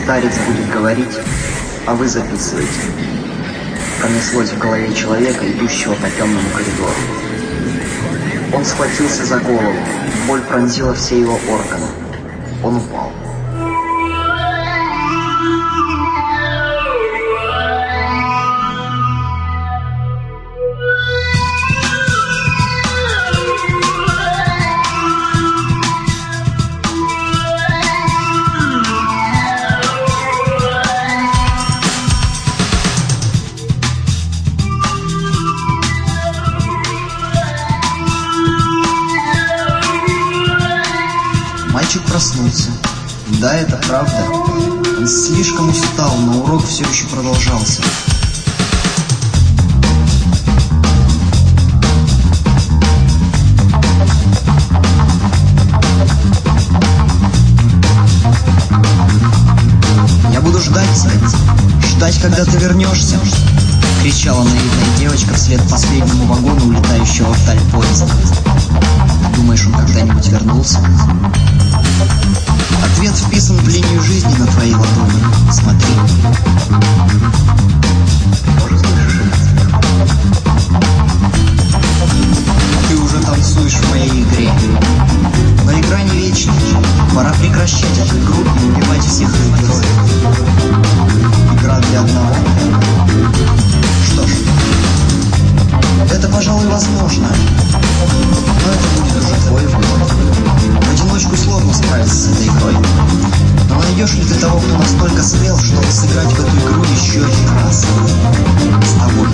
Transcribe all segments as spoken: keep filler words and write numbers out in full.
Старец будет говорить, а вы записываете. Пронеслось в голове человека, идущего по темному коридору. Он схватился за голову, боль пронзила все его органы. Он упал. Мальчик проснулся. Да, это правда. Он слишком устал, но урок все еще продолжался. «Я буду ждать, зайца. Ждать, когда ты вернешься», — кричала наивная девочка вслед последнему вагону, улетающего вдаль поезда. «Думаешь, он когда-нибудь вернулся?» Ответ вписан в линию жизни на твоей ладони. Смотри. Тоже слышишь это? Ты уже танцуешь в моей игре. Но игра не вечна. Пора прекращать эту игру и убивать всех их героев. Игра для одного. Что ж, это, пожалуй, возможно. Но это будет уже твой выбор. В одиночку сложно справиться с этой игрой. Но найдешь ли ты того, кто настолько смел, чтобы сыграть в эту игру еще один раз? С тобой.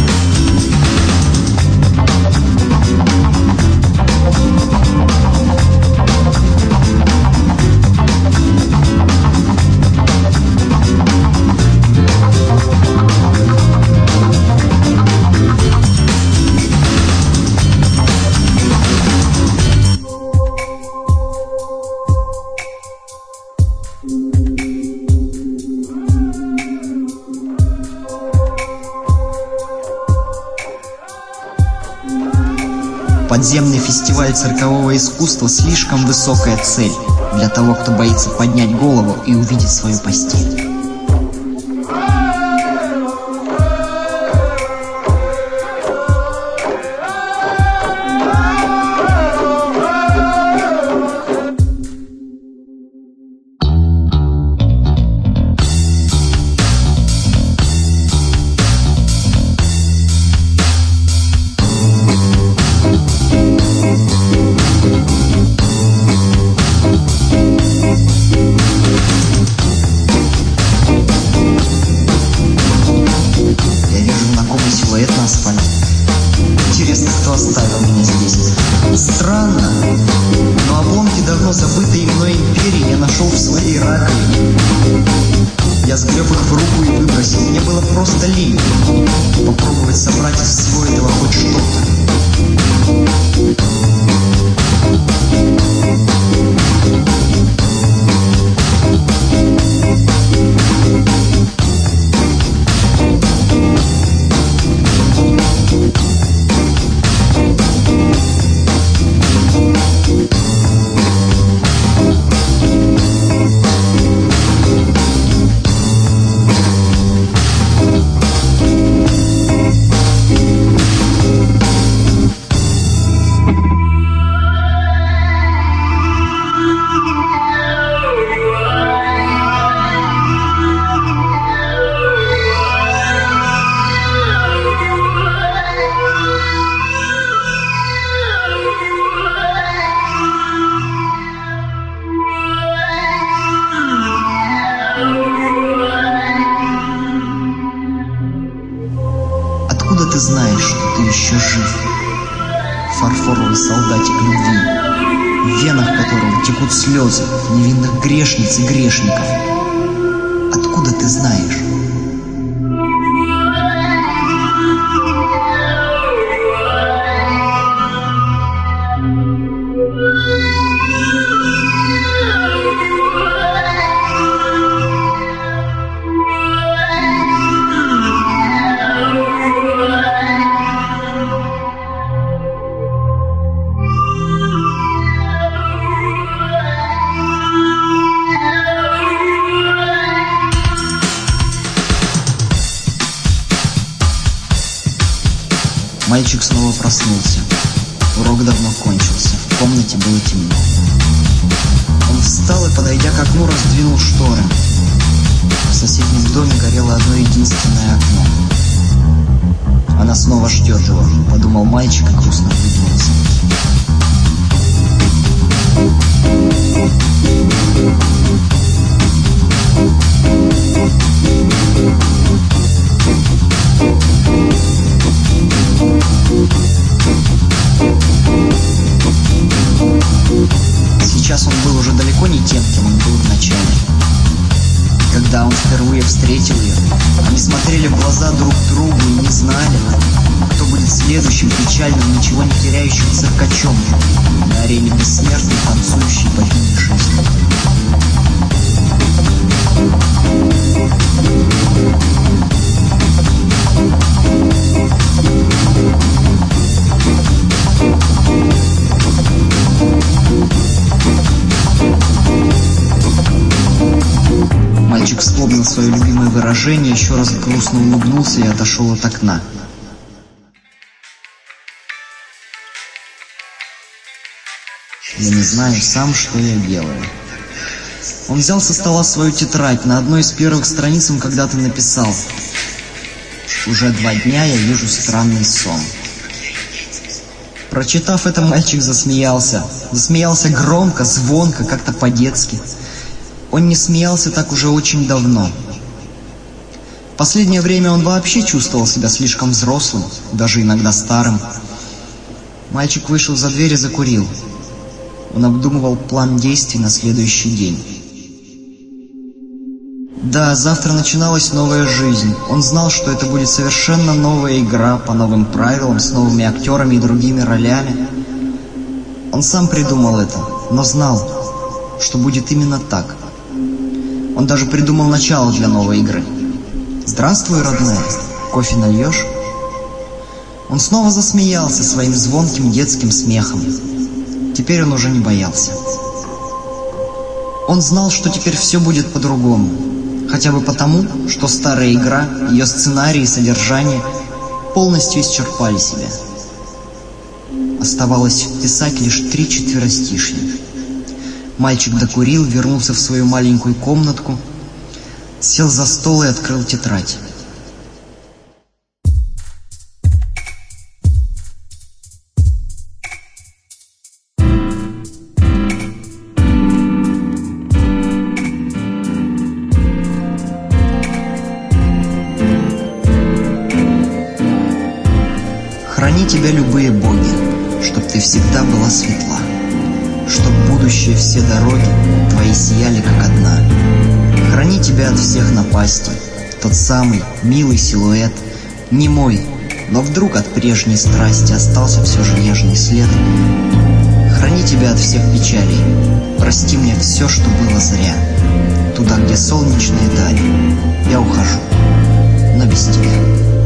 Подземный фестиваль циркового искусства — слишком высокая цель для того, кто боится поднять голову и увидеть свою постель. Интересно, кто оставил меня здесь? Странно, но обломки давно забытой мной империи я нашел в своей раковине. Я сгреб их в руку и выбросил. Мне было просто лень попробовать собрать из всего этого хоть что-то. Откуда ты знаешь, что ты еще жив? Фарфоровый солдатик любви, в венах которого текут слезы невинных грешниц и грешников. Откуда ты знаешь? Мальчик снова проснулся. Урок давно кончился, в комнате было темно. Он встал и, подойдя к окну, раздвинул шторы. В соседнем доме горело одно единственное окно. «Она снова ждет его», — подумал мальчик и грустно улыбнулся. Сейчас он был уже далеко не тем, кем он был вначале. Когда он впервые встретил ее, они смотрели в глаза друг другу и не знали, кто будет следующим печальным, ничего не теряющим циркачом на арене бессмертной, танцующей богини жизни. Мальчик вспомнил свое любимое выражение, еще раз грустно улыбнулся и отошел от окна. Я не знаю сам, что я делаю. Он взял со стола свою тетрадь. На одной из первых страниц он когда-то написал: «Уже два дня я вижу странный сон». Прочитав это, мальчик засмеялся. Засмеялся громко, звонко, как-то по-детски. Он не смеялся так уже очень давно. В последнее время он вообще чувствовал себя слишком взрослым, даже иногда старым. Мальчик вышел за дверь и закурил. Он обдумывал план действий на следующий день. Да, завтра начиналась новая жизнь. Он знал, что это будет совершенно новая игра по новым правилам, с новыми актерами и другими ролями. Он сам придумал это, но знал, что будет именно так. Он даже придумал начало для новой игры. «Здравствуй, родная, кофе нальешь?» Он снова засмеялся своим звонким детским смехом. Теперь он уже не боялся. Он знал, что теперь все будет по-другому. Хотя бы потому, что старая игра, ее сценарий и содержание полностью исчерпали себя. Оставалось вписать лишь три четверостишья. Мальчик докурил, вернулся в свою маленькую комнатку, сел за стол и открыл тетрадь. Храни тебя любые боги, чтоб ты всегда была светла, чтоб будущее все дороги твои сияли как одна. Храни тебя от всех напастей тот самый милый силуэт, не мой, но вдруг от прежней страсти остался все же нежный след. Храни тебя от всех печалей, прости мне все, что было зря. Туда, где солнечные дали, я ухожу, но без тебя.